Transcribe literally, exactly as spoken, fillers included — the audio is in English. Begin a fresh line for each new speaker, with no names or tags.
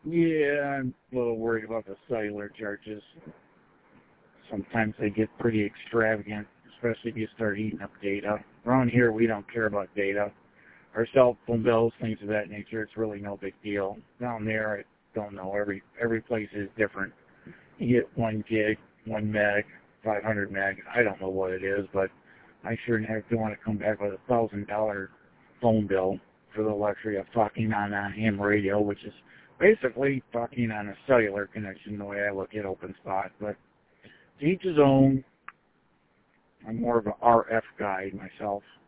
Yeah, I'm a little worried about the cellular charges. Sometimes they get pretty extravagant, especially if you start eating up data. Around here, we don't care about data. Our cell phone bills, things of that nature, it's really no big deal. Down there, I don't know. Every every place is different. You get one gig, one meg, five hundred meg. I don't know what it is, but I sure never don't want to come back with a thousand dollar phone bill for the luxury of talking on a ham radio, which is basically talking on a cellular connection the way I look at OpenSpot. But to each his own. I'm more of an R F guy myself.